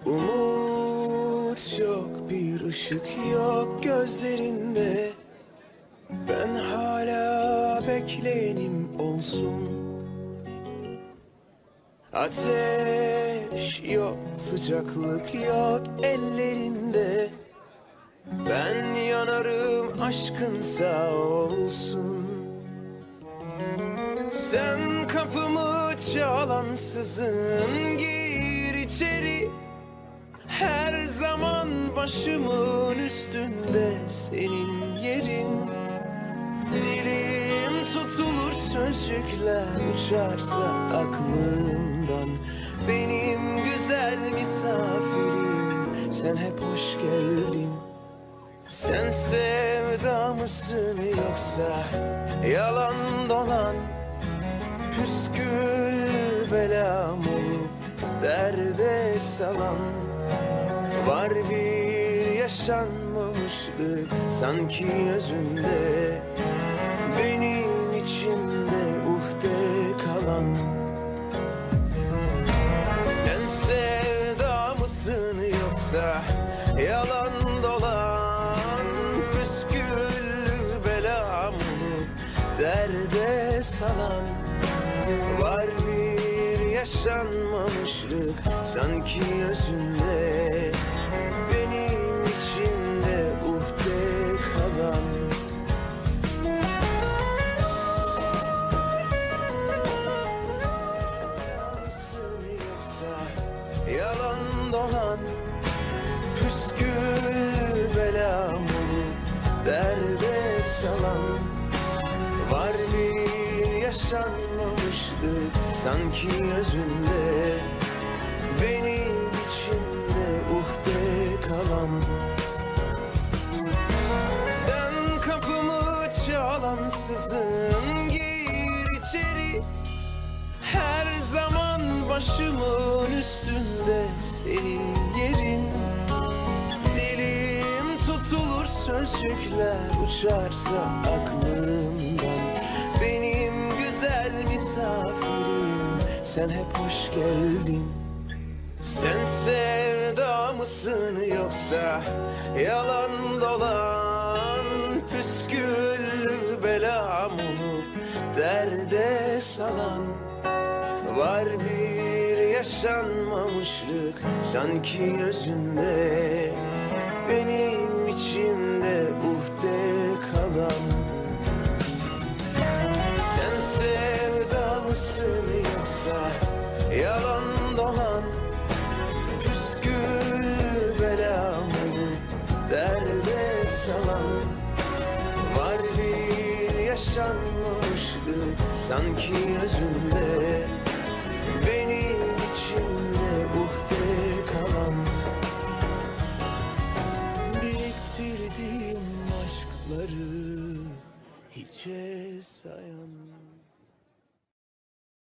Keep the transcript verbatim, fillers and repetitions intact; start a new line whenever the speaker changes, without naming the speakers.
Umut yok, bir ışık yok gözlerinde. Ben hala bekleyenim olsun. Ateş yok, sıcaklık yok ellerinde. Ben yanarım, aşkın sağ olsun. Sen kapımı çalansızın, gir içeri. Her zaman başımın üstünde senin yerin. Dilim tutulur, sözcükler uçarsa aklımdan. Benim güzel misafirim, sen hep hoş geldin. Sen sevda mısın yoksa yalan dolan? Püskül belam olup derde salan. Var bir yaşanmamışlık sanki özünde, benim içimde uhde kalan. Sen sevda mısın yoksa yalan dolan? Püskül belam olup derde salan. Var bir yaşanmamışlık sanki özünde, benim içimde uhde kalan. Mısın yoksa yalan dolan? Püskül belam olup derde salan. Var bir yaşanmamışlık sanki özünde, benim içimde uhde kalan. Sen kapımı çalansızın, gir içeri. Her zaman başımın üstünde senin yerin. Dilim tutulur, sözcükler uçarsa aklımdan. Benim güzel misafirim, sen hep hoş geldin. Sen sevda mısın yoksa yalan dolan? Püskül belam olup derde salan. Var bir yaşanmamışlık sanki özünde, benim içimde uhde kalan. Sen sevda mısın yoksa yalan dolan? Püskül belam olup derde salan. Var bir yaşanmamışlık sanki özünde, benim